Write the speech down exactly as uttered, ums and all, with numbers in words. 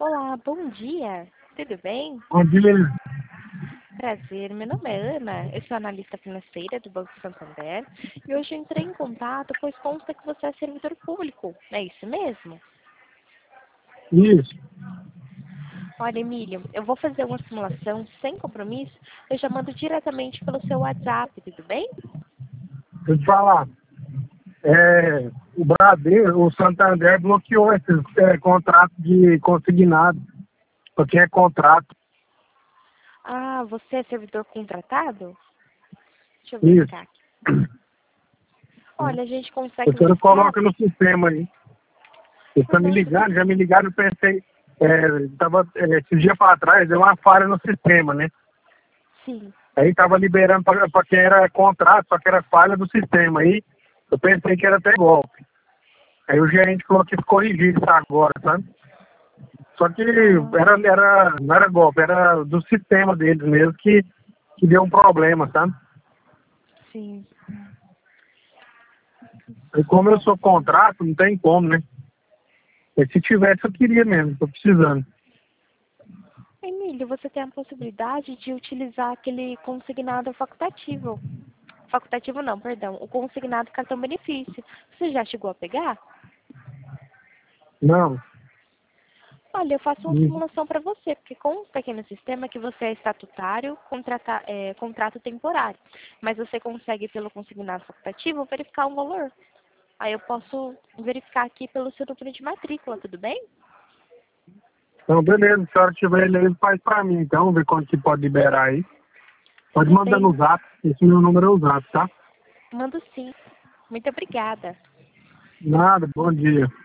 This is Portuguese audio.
Olá, bom dia. Tudo bem? Bom dia. Prazer, meu nome é Ana, eu sou analista financeira do Banco Santander e hoje eu entrei em contato, pois consta que você é servidor público, é isso mesmo? Isso. Olha, Emílio, eu vou fazer uma simulação sem compromisso, eu já mando diretamente pelo seu WhatsApp, tudo bem? Deixa eu te falar. É, o Bradesco, o Santander bloqueou esses é, contratos de consignado. Porque é contrato. Ah, você é servidor contratado? Deixa eu Isso. verificar aqui. Olha, a gente consegue Você não verificar. coloca no sistema aí. Eles estão me Não, tudo ligando, já me ligaram, eu pensei. É, tava, é, esses dias para trás, deu uma falha no sistema, né? sim. Aí tava liberando para quem era contrato, só que era falha do sistema. Aí eu pensei que era até golpe. Aí o gerente falou que corrigir isso agora, sabe? Só que Ah, era, era, não era golpe, era do sistema deles mesmo que, que deu um problema, sabe? sim. E como eu Bom, sou contrato, não tem como, né? E se tivesse, eu queria mesmo, tô precisando. Emílio, você tem a possibilidade de utilizar aquele consignado facultativo. Facultativo não, perdão. O consignado cartão benefício. Você já chegou a pegar? Não. Olha, eu faço uma Hum. simulação para você, porque consta aqui no sistema que você é estatutário, contrata, é, contrato temporário. Mas você consegue, pelo consignado facultativo, verificar um valor. Aí eu posso verificar aqui pelo seu número de matrícula, tudo bem? Então, beleza, se a senhora tiver ele aí, faz pra mim, então, ver quanto que pode liberar aí. Pode Tudo mandar bem. no zap, esse meu número é o zap, tá? Mando sim. Muito obrigada. Nada, bom dia.